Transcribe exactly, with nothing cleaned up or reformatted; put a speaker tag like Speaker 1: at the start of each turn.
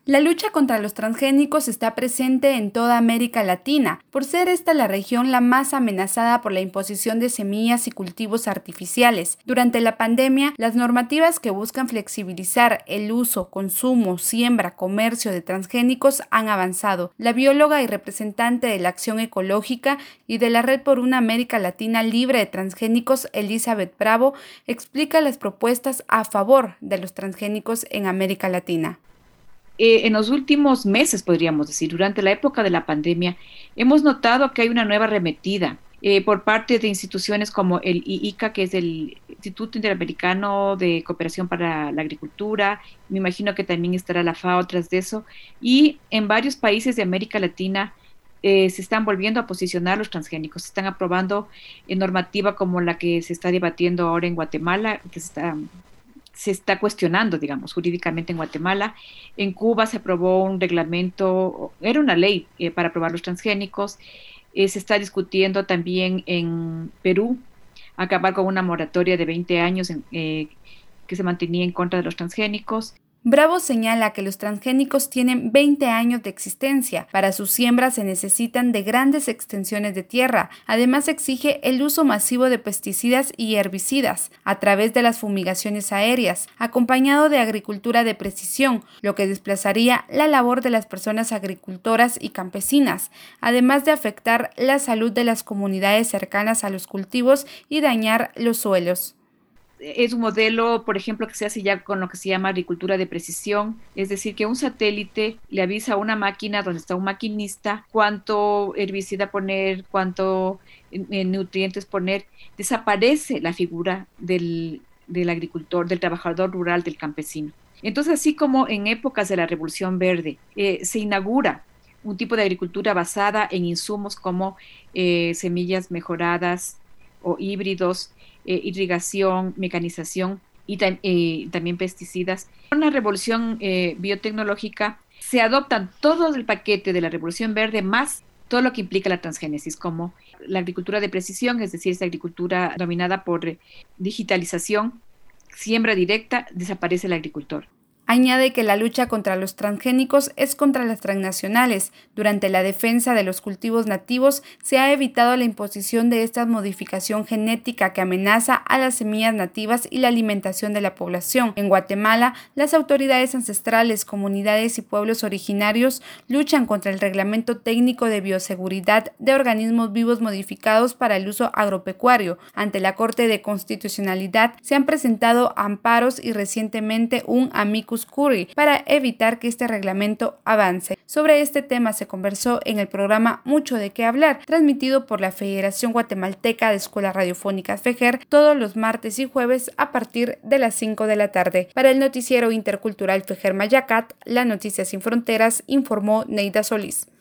Speaker 1: La lucha contra los transgénicos está presente en toda América Latina, por ser esta la región la más amenazada por la imposición de semillas y cultivos artificiales. Durante la pandemia, las normativas que buscan flexibilizar el uso, consumo, siembra, comercio de transgénicos han avanzado. La bióloga y representante de la Acción Ecológica y de la Red por una América Latina Libre de Transgénicos, Elizabeth Bravo, explica las propuestas a favor de los transgénicos en América Latina.
Speaker 2: Eh, en los últimos meses, podríamos decir, durante la época de la pandemia, hemos notado que hay una nueva arremetida eh, por parte de instituciones como el I I C A, que es el Instituto Interamericano de Cooperación para la Agricultura. Me imagino que también estará la FAO tras de eso. Y en varios países de América Latina eh, se están volviendo a posicionar los transgénicos. Se están aprobando en normativa como la que se está debatiendo ahora en Guatemala, que se está se está cuestionando, digamos, jurídicamente en Guatemala. En Cuba se aprobó un reglamento, era una ley eh, para aprobar los transgénicos. Eh, se está discutiendo también en Perú acabar con una moratoria de veinte años en, eh, que se mantenía en contra de los transgénicos.
Speaker 1: Bravo señala que los transgénicos tienen veinte años de existencia. Para su siembra se necesitan de grandes extensiones de tierra. Además exige el uso masivo de pesticidas y herbicidas a través de las fumigaciones aéreas, acompañado de agricultura de precisión, lo que desplazaría la labor de las personas agricultoras y campesinas, además de afectar la salud de las comunidades cercanas a los cultivos y dañar los suelos.
Speaker 2: Es un modelo, por ejemplo, que se hace ya con lo que se llama agricultura de precisión, es decir, que un satélite le avisa a una máquina donde está un maquinista cuánto herbicida poner, cuánto eh, nutrientes poner. Desaparece la figura del, del agricultor, del trabajador rural, del campesino. Entonces, así como en épocas de la Revolución Verde eh, se inaugura un tipo de agricultura basada en insumos como eh, semillas mejoradas o híbridos, eh, irrigación, mecanización y tam eh, también pesticidas. Con la revolución eh, biotecnológica se adoptan todo el paquete de la revolución verde más todo lo que implica la transgénesis, como la agricultura de precisión, es decir, esa agricultura dominada por eh, digitalización, siembra directa, desaparece el agricultor.
Speaker 1: Añade que la lucha contra los transgénicos es contra las transnacionales. Durante la defensa de los cultivos nativos se ha evitado la imposición de esta modificación genética que amenaza a las semillas nativas y la alimentación de la población. En Guatemala, las autoridades ancestrales, comunidades y pueblos originarios luchan contra el Reglamento Técnico de Bioseguridad de Organismos Vivos Modificados para el Uso Agropecuario. Ante la Corte de Constitucionalidad se han presentado amparos y recientemente un amicus curiae para evitar que este reglamento avance. Sobre este tema se conversó en el programa Mucho de qué hablar, transmitido por la Federación Guatemalteca de Escuelas Radiofónicas FEGER todos los martes y jueves a partir de las cinco de la tarde. Para el noticiero intercultural FEGER Mayacat, La Noticia Sin Fronteras, informó Neida Solís.